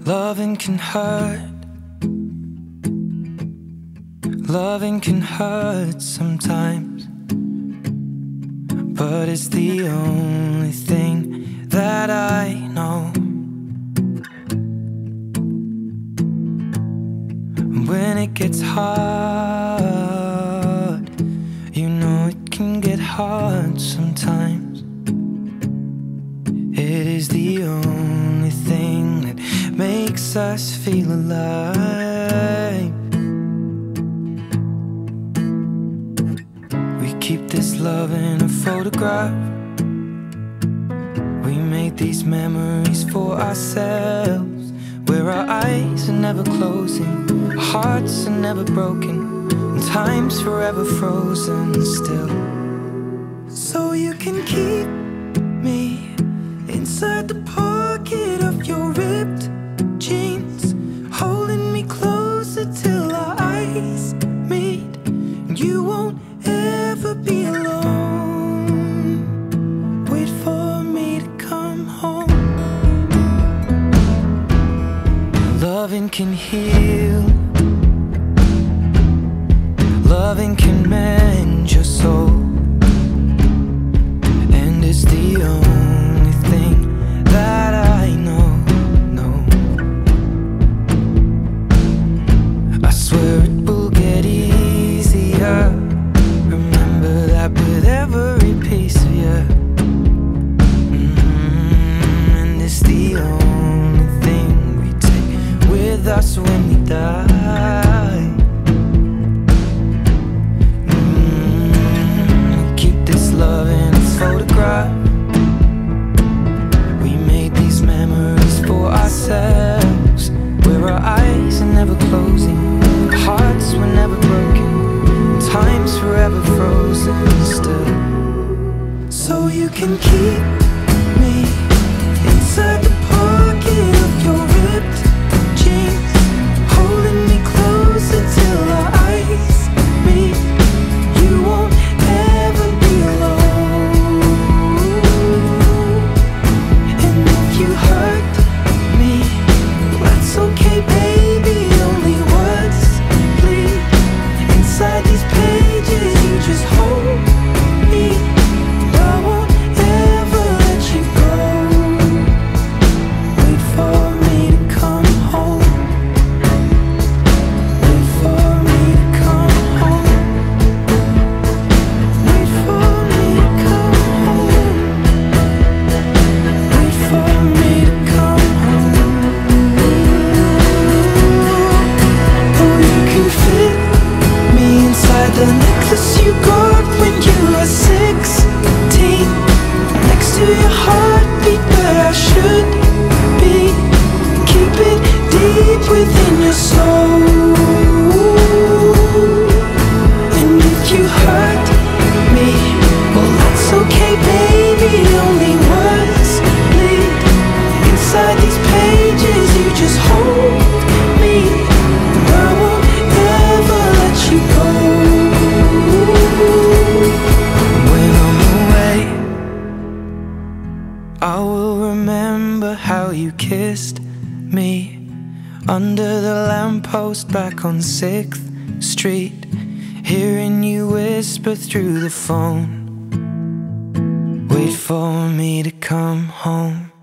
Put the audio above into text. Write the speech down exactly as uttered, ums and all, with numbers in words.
Loving can hurt. Loving can hurt sometimes, but it's the only thing that I know. When it gets hard, you know it can get hard sometimes. It is the only thing that makes us feel alive. We keep this love in a photograph. We made these memories for ourselves, where our eyes are never closing, our hearts are never broken, and time's forever frozen still. So you can keep me inside the pocket of your ripped jeans, holding me closer till our eyes meet, and you won't ever be alone. Wait for me to come home. Loving can heal. Loving can mend your soul, and it's the only thing that I know, no. I swear it will get easier. Remember that with every piece of you. Mm-hmm. And it's the only thing we take with us when we die. Mm-hmm. Keep this love in its photograph. We made these memories for ourselves, where our eyes are never closing, our hearts were never broken, time's forever frozen still. So you can keep me inside the pocket of your ripped jeans, holding me closer till our eyes meet. You won't ever be alone. And if you hurt me, that's okay, baby. Only words bleed inside these pages. You just hold me, and I won't ever let you go. Wait for me to come home. Wait for me to come home. Wait for me to come home. Wait for me to come home. Oh, you can fit me inside the necklace you got when you were sixteen, next to your heartbeat where I should be. Keep it deep within your soul. And if you hurt me, well, that's okay, baby. Only words bleed inside these pages. You just hold me, and I won't ever let you go. When I'm away, I will remember how you kissed me under the lamppost back on sixth street, hearing you whisper through the phone. Wait for me to come home.